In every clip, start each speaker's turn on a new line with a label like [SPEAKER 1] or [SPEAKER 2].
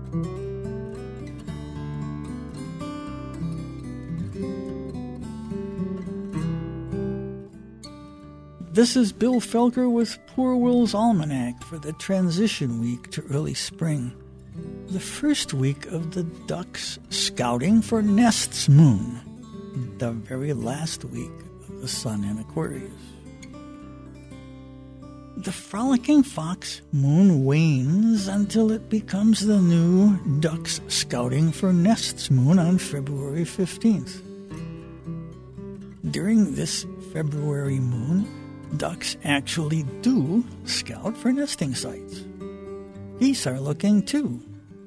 [SPEAKER 1] This is Bill Felker with Poor Will's Almanac for the transition week to early spring. The first week of the ducks scouting for Nest's moon. The very last week of the sun in Aquarius. The frolicking fox moon wanes until it becomes the new ducks scouting for Nest's moon on February 15th. During this February moon, ducks actually do scout for nesting sites. Geese are looking too.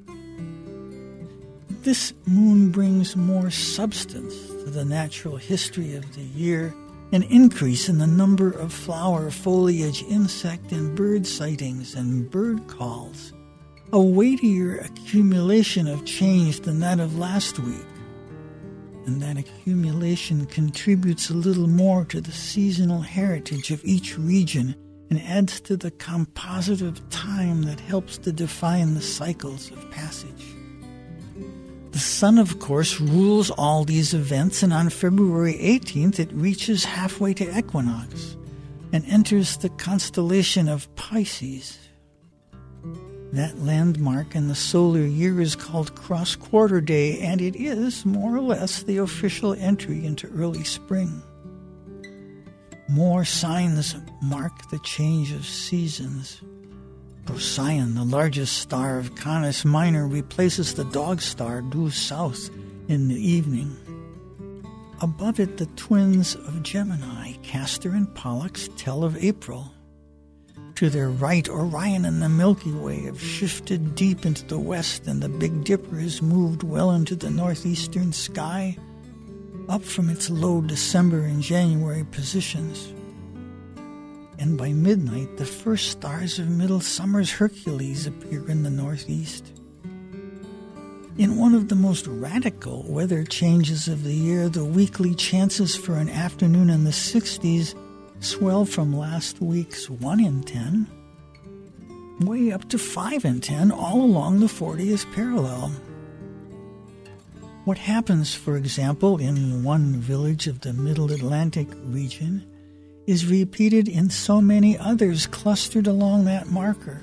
[SPEAKER 1] This moon brings more substance to the natural history of the year, an increase in the number of flower, foliage, insect, and bird sightings and bird calls, a weightier accumulation of change than that of last week. And that accumulation contributes a little more to the seasonal heritage of each region and adds to the composite of time that helps to define the cycles of passage. The sun, of course, rules all these events, and on February 18th it reaches halfway to equinox and enters the constellation of Pisces. That landmark in the solar year is called Cross-Quarter Day, and it is, more or less, the official entry into early spring. More signs mark the change of seasons. Procyon, the largest star of Canis Minor, replaces the dog star due south in the evening. Above it, the twins of Gemini, Castor and Pollux, tell of April. To their right, Orion and the Milky Way have shifted deep into the west, and the Big Dipper has moved well into the northeastern sky, up from its low December and January positions. And by midnight, the first stars of middle summer's Hercules appear in the northeast. In one of the most radical weather changes of the year, the weekly chances for an afternoon in the 60s swell from last week's 1 in 10 way up to 5 in 10 all along the 40th parallel. What happens, for example, in one village of the Middle Atlantic region is repeated in so many others clustered along that marker,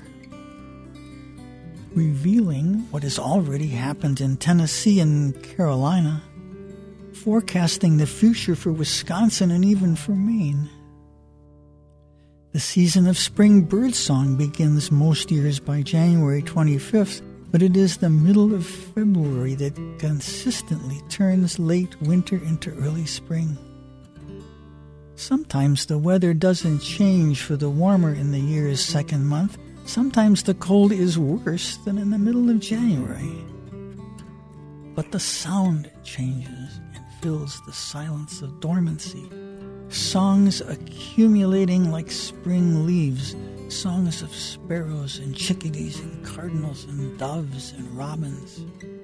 [SPEAKER 1] revealing what has already happened in Tennessee and Carolina, forecasting the future for Wisconsin and even for Maine. The season of spring birdsong begins most years by January 25th, but it is the middle of February that consistently turns late winter into early spring. Sometimes the weather doesn't change for the warmer in the year's second month. Sometimes the cold is worse than in the middle of January. But the sound changes and fills the silence of dormancy. Songs accumulating like spring leaves, songs of sparrows and chickadees and cardinals and doves and robins.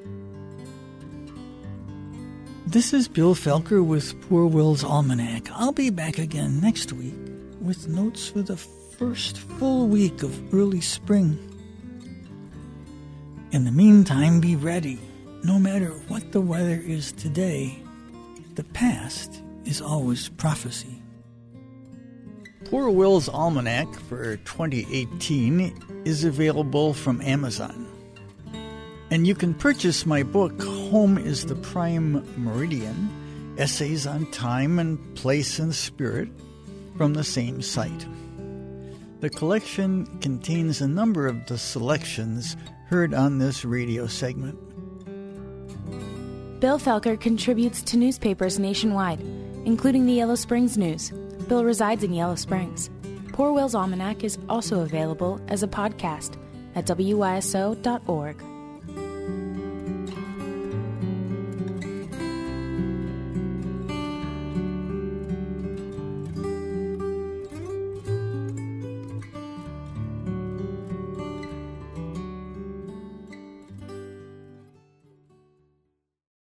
[SPEAKER 1] This is Bill Felker with Poor Will's Almanac. I'll be back again next week with notes for the first full week of early spring. In the meantime, be ready. No matter what the weather is today, the past is always prophecy. Poor Will's Almanac for 2018 is available from Amazon. And you can purchase my book, Home is the Prime Meridian, Essays on Time and Place and Spirit, from the same site. The collection contains a number of the selections heard on this radio segment.
[SPEAKER 2] Bill Felker contributes to newspapers nationwide, including the Yellow Springs News. Bill resides in Yellow Springs. Poor Will's Almanac is also available as a podcast at wyso.org.